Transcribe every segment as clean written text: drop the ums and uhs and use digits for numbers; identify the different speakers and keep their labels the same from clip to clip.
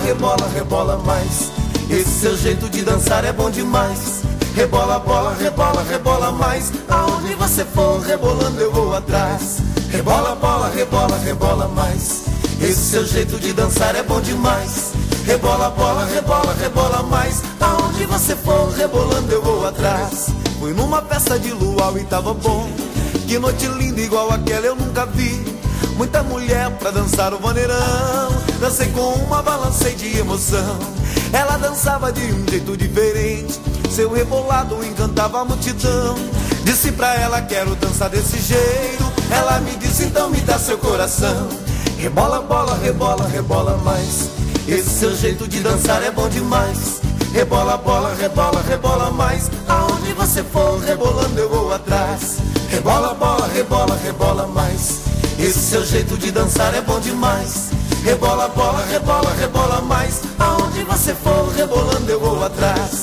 Speaker 1: rebola, rebola mais. Esse seu jeito de dançar é bom demais. Rebola, bola, rebola, rebola mais. Aonde você for rebolando eu vou atrás. Rebola, bola, rebola, rebola mais. Esse seu jeito de dançar é bom demais. Rebola, bola, rebola, rebola mais. Aonde você for rebolando eu vou atrás. Fui numa festa de luau e tava bom. Que noite linda igual aquela eu nunca vi. Muita mulher pra dançar o vaneirão. Dancei com uma, balancei de emoção. Ela dançava de um jeito diferente. Seu rebolado encantava a multidão. Disse pra ela, quero dançar desse jeito. Ela me disse, então me dá seu coração. Rebola, bola, rebola, rebola mais. Esse seu jeito de dançar é bom demais. Rebola, bola, rebola, rebola mais. Aonde você for rebolando eu vou atrás. Rebola, bola, rebola, rebola mais. Esse seu jeito de dançar é bom demais. Rebola, bola, rebola, rebola mais. Aonde você for rebolando eu vou atrás.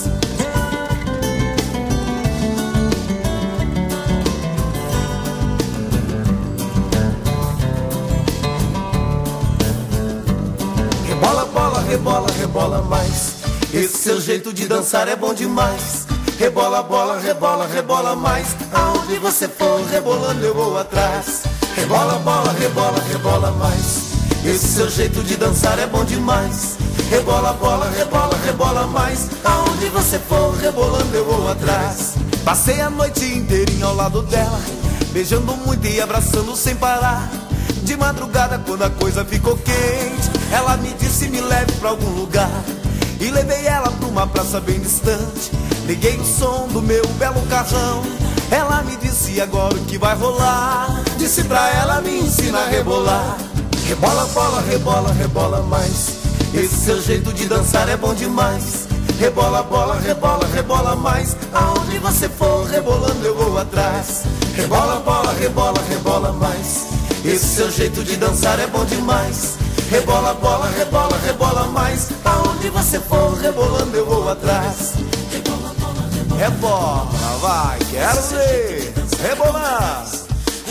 Speaker 1: Rebola, bola, rebola, rebola mais. Esse seu jeito de dançar é bom demais. Rebola, bola, rebola, rebola mais. Aonde você for rebolando eu vou atrás. Rebola, bola, rebola, rebola mais. Esse seu jeito de dançar é bom demais. Rebola, bola, rebola, rebola mais. Aonde você for rebolando eu vou atrás. Passei a noite inteirinha ao lado dela, beijando muito e abraçando sem parar. De madrugada quando a coisa ficou quente, ela me disse me leve pra algum lugar. E levei ela pra uma praça bem distante. Liguei o som do meu belo carrão. Ela me disse agora o que vai rolar. Disse pra ela me ensina a rebolar. Rebola, bola, rebola, rebola mais. Esse seu jeito de dançar é bom demais. Rebola, bola, rebola, rebola mais. Aonde você for rebolando eu vou atrás. Rebola, bola, rebola, rebola mais. Esse seu jeito de dançar é bom demais. Rebola, bola, rebola, rebola mais. Aonde você for rebolando eu vou atrás. Rebola, vai, quero ver. Rebolando.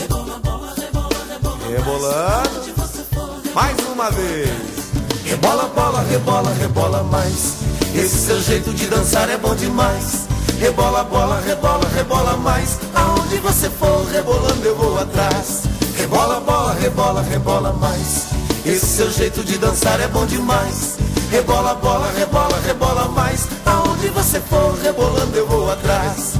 Speaker 1: Rebolando. Mais uma vez. Rebola, bola, rebola, rebola mais. Esse seu jeito de dançar é bom demais. Rebola, bola, rebola, rebola mais. Aonde você for rebolando eu vou atrás. Rebola, bola, rebola, rebola mais. Esse seu jeito de dançar é bom demais. Rebola, bola, rebola, rebola mais. Aonde você for rebolando eu vou atrás.